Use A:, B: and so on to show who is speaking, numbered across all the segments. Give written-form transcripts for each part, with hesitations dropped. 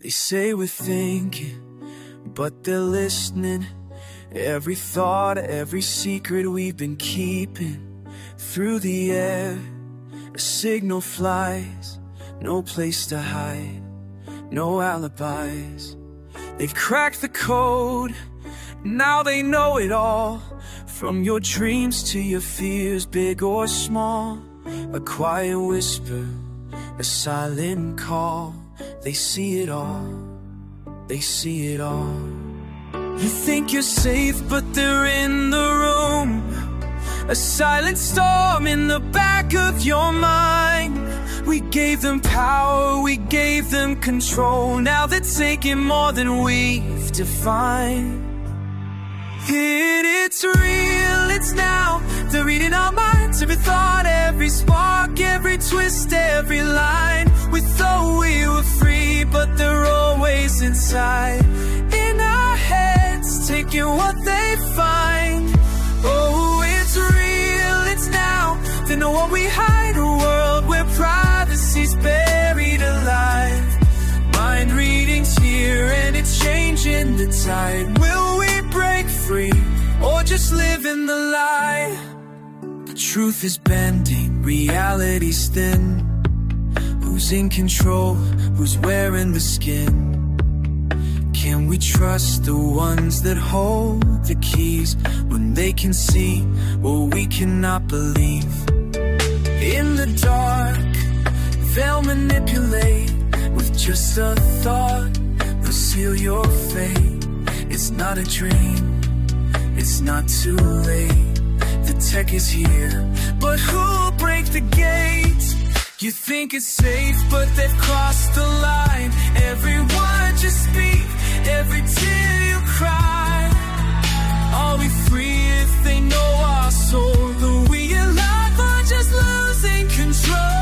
A: They say we're thinking, but they're listening. Every thought, every secret we've been keeping. Through the air, a signal flies. No place to hide, no alibis. They've cracked the code, now they know it all. From your dreams to your fears, big or small. A quiet whisper, a silent call. They see it all, they see it all. You think you're safe, but they're in the room. A silent storm in the back of your mind. We gave them power, we gave them control. Now they're taking more than we've defined. It's real, it's now. They're reading our minds, every thought, every spark, every twist, every line. We thought we were free, but they're always inside. In our heads, taking what they find. Oh, it's real, it's now. They know what we hide, a world where privacy's buried alive. Mind reading's here and it's changing the tide. Will we break free or just live in the lie? The truth is bending, reality's thin. Who's in control, who's wearing the skin? Can we trust the ones that hold the keys when they can see what we cannot believe? In the dark, they'll manipulate. With just a thought, they'll seal your fate. It's not a dream, it's not too late. The tech is here, but who'll break the gate? You think it's safe, but they've crossed the line. Every word you speak, every tear you cry. Are we free if they know our soul? Are we alive or just losing control?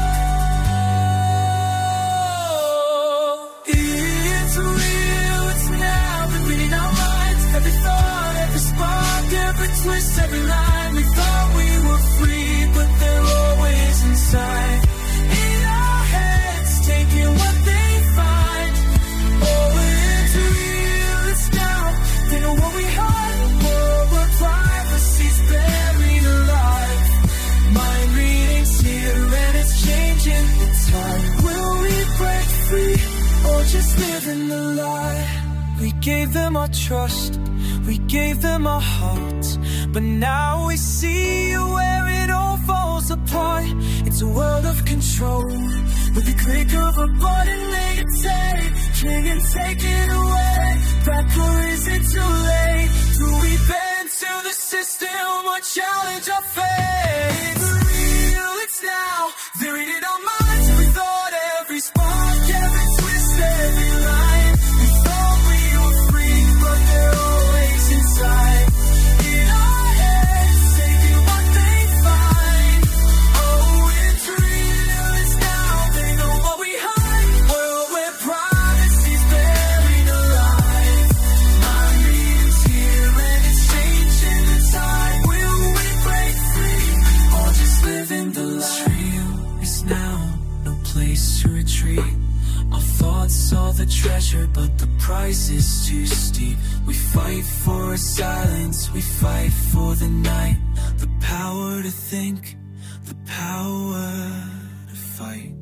A: It's real, it's now. They're reading our minds, every thought, every spark, every twist, every line. We thought we were free, but they're always inside. In our heads, taking what they find. Oh, it's real, it's now. They know what we hide, a world where privacy's buried alive. Mind reading's here and it's changing the time. Will we break free or just live in the lie? We gave them our trust, we gave them our hearts, but now we see where it all falls apart. It's a world of control. With the click of a button they can take it away. Back or is it too late? Do we bend to the system or challenge our fate? It's real, it's now. They're reading our minds, every thought, every spark, every twist, every line. We thought we were free, but they're always inside. In our heads, taking what they find. Oh, it's real, it's now. They know what we hide, world where privacy's buried alive. Mind reading's here and it's changing the tide. Will we break free or just live in the light? It's real, it's now, no place to retreat. Our thoughts are the treasure, but the price is too steep. We fight for silence, we fight for the night. The power to think, the power to fight.